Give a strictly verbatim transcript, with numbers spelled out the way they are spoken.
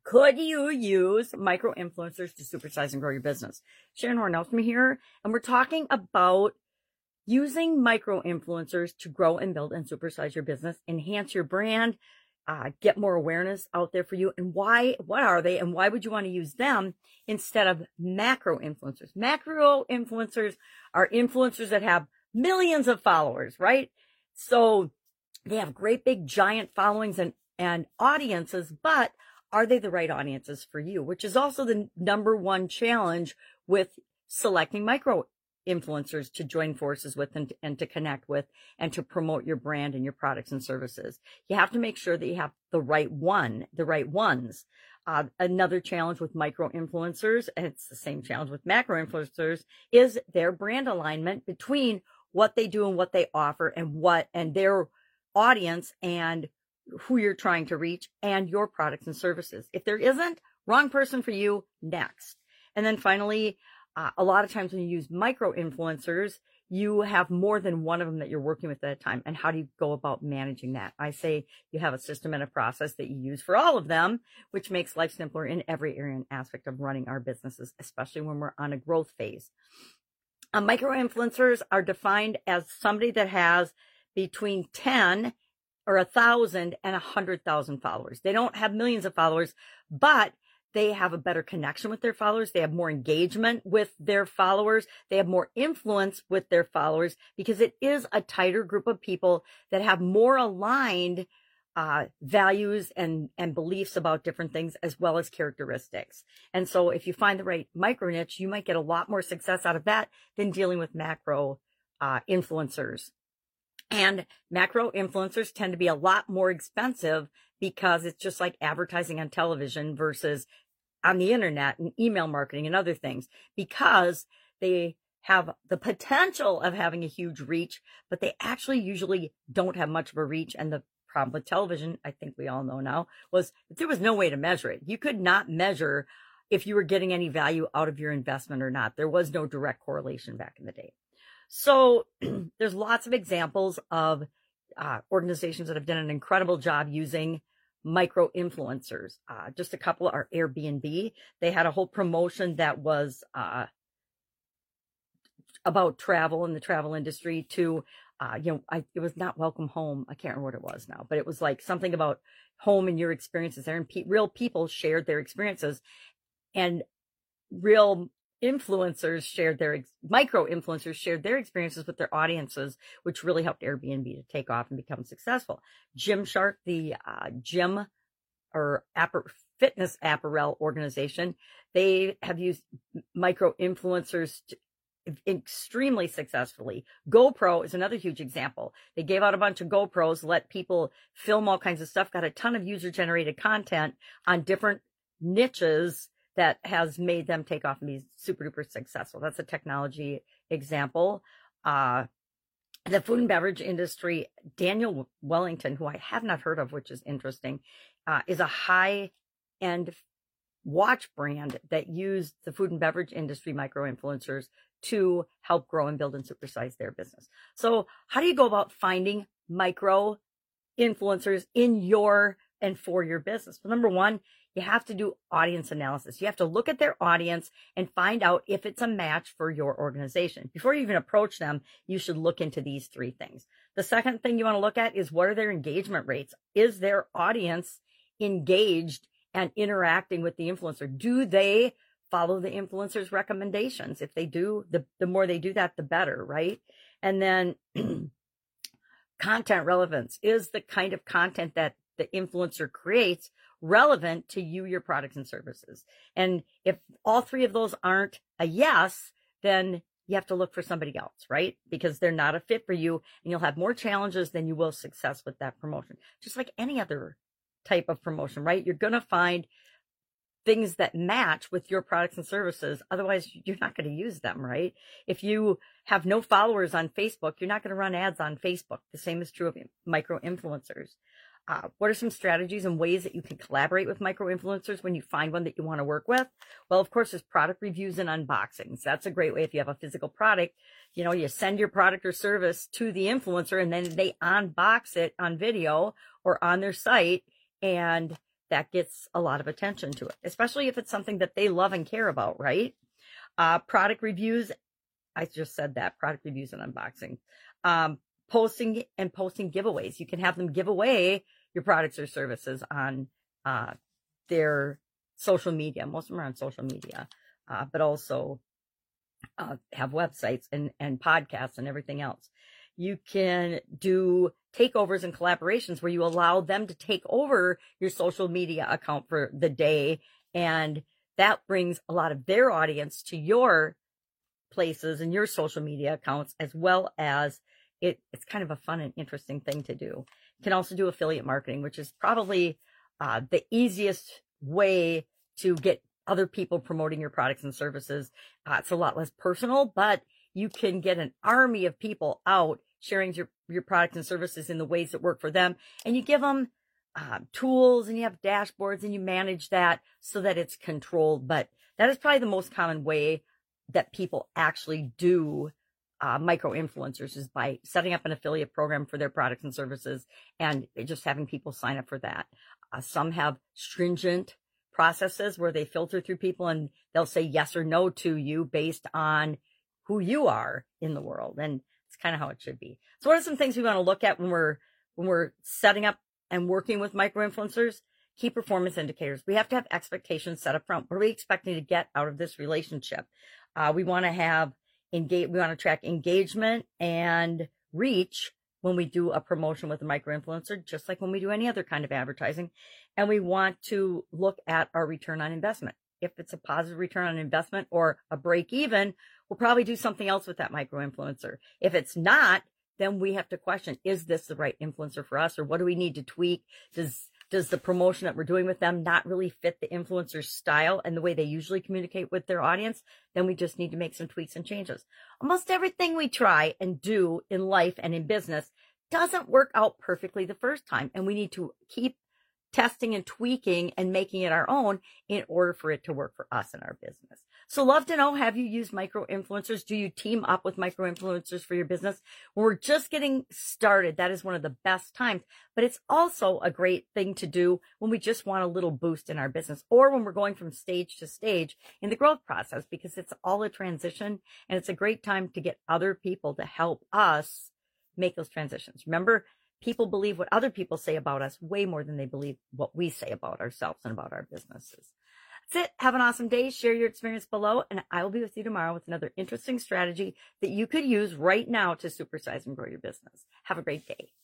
Could you use micro influencers to supersize and grow your business? Sharon Horn-Nelson here, and we're talking about using micro influencers to grow and build and supersize your business, enhance your brand, uh, get more awareness out there for you. And why, what are they, and why would you want to use them instead of macro influencers? Macro influencers are influencers that have millions of followers, right? So they have great big giant followings and, and audiences, but are they the right audiences for you? Which is also the number one challenge with selecting micro influencers to join forces with and, and to connect with and to promote your brand and your products and services. You have to make sure that you have the right one, the right ones. Uh, another challenge with micro influencers, and it's the same challenge with macro influencers, is their brand alignment between what they do and what they offer and what, and their audience and who you're trying to reach and your products and services. If there isn't, wrong person for you, next. And then finally, uh, a lot of times when you use micro influencers, you have more than one of them that you're working with at a time. And how do you go about managing that? I say you have a system and a process that you use for all of them, which makes life simpler in every area and aspect of running our businesses, especially when we're on a growth phase. Uh, micro influencers are defined as somebody that has between ten or a thousand and a hundred thousand followers. They don't have millions of followers, but they have a better connection with their followers. They have more engagement with their followers. They have more influence with their followers because it is a tighter group of people that have more aligned uh, values and, and beliefs about different things as well as characteristics. And so if you find the right micro niche, you might get a lot more success out of that than dealing with macro uh, influencers. And macro influencers tend to be a lot more expensive because it's just like advertising on television versus on the internet and email marketing and other things, because they have the potential of having a huge reach, but they actually usually don't have much of a reach. And the problem with television, I think we all know now, was that there was no way to measure it. You could not measure if you were getting any value out of your investment or not. There was no direct correlation back in the day. So there's lots of examples of uh, organizations that have done an incredible job using micro influencers. Uh, just a couple are Airbnb. They had a whole promotion that was uh, about travel and the travel industry to, uh, you know, I, it was not Welcome Home. I can't remember what it was now, but it was like something about home and your experiences there. And pe- real people shared their experiences, and real influencers shared their micro influencers shared their experiences with their audiences, which really helped Airbnb to take off and become successful. Gymshark, the uh, gym or appa- fitness apparel organization, they have used micro influencers to, extremely successfully. GoPro is another huge example. They gave out a bunch of GoPros, let people film all kinds of stuff, got a ton of user generated content on different niches that has made them take off and be super duper successful. That's a technology example. Uh, the food and beverage industry, Daniel Wellington, who I have not heard of, which is interesting, uh, is a high end watch brand that used the food and beverage industry micro influencers to help grow and build and supersize their business. So how do you go about finding micro influencers in your and for your business? Well, number one, you have to do audience analysis. You have to look at their audience and find out if it's a match for your organization. Before you even approach them, you should look into these three things. The second thing you want to look at is, what are their engagement rates? Is their audience engaged and interacting with the influencer? Do they follow the influencer's recommendations? If they do, the, the more they do that, the better, right? And then content relevance. Is the kind of content that the influencer creates relevant to you, your products and services? And if all three of those aren't a yes, then you have to look for somebody else, right? Because they're not a fit for you, and you'll have more challenges than you will success with that promotion. Just like any other type of promotion, right? You're going to find things that match with your products and services. Otherwise, you're not going to use them, right? If you have no followers on Facebook, you're not going to run ads on Facebook. The same is true of micro influencers. Uh, what are some strategies and ways that you can collaborate with micro influencers when you find one that you want to work with? Well, of course, there's product reviews and unboxings. That's a great way. If you have a physical product, you know, you send your product or service to the influencer, and then they unbox it on video or on their site, and that gets a lot of attention to it, especially if it's something that they love and care about, right? Uh, product reviews. I just said that, product reviews and unboxing. Um, posting and posting giveaways. You can have them give away your products or services on uh, their social media. Most of them are on social media, uh, but also uh, have websites and, and podcasts and everything else. You can do takeovers and collaborations where you allow them to take over your social media account for the day. And that brings a lot of their audience to your places and your social media accounts, as well as it, it's kind of a fun and interesting thing to do. You can also do affiliate marketing, which is probably uh, the easiest way to get other people promoting your products and services. Uh, it's a lot less personal, but you can get an army of people out sharing your, your products and services in the ways that work for them. And you give them uh, tools, and you have dashboards, and you manage that so that it's controlled. But that is probably the most common way that people actually do uh, micro influencers, is by setting up an affiliate program for their products and services and just having people sign up for that. Uh, some have stringent processes where they filter through people, and they'll say yes or no to you based on who you are in the world. And it's kind of how it should be. So what are some things we want to look at when we're, when we're setting up and working with micro influencers? Key performance indicators. We have to have expectations set up front. What are we expecting to get out of this relationship? Uh, we want to have engage, we want to track engagement and reach when we do a promotion with a micro influencer, just like when we do any other kind of advertising. And we want to look at our return on investment. If it's a positive return on investment or a break even, we'll probably do something else with that micro influencer. If it's not, then we have to question, is this the right influencer for us? Or what do we need to tweak? Does, does the promotion that we're doing with them not really fit the influencer's style and the way they usually communicate with their audience? Then we just need to make some tweaks and changes. Almost everything we try and do in life and in business doesn't work out perfectly the first time. And we need to keep testing and tweaking and making it our own in order for it to work for us and our business. So love to know, have you used micro influencers? Do you team up with micro influencers for your business? When we're just getting started, that is one of the best times, but it's also a great thing to do when we just want a little boost in our business, or when we're going from stage to stage in the growth process, because it's all a transition, and it's a great time to get other people to help us make those transitions. Remember, people believe what other people say about us way more than they believe what we say about ourselves and about our businesses. That's it. Have an awesome day. Share your experience below, and I will be with you tomorrow with another interesting strategy that you could use right now to supersize and grow your business. Have a great day.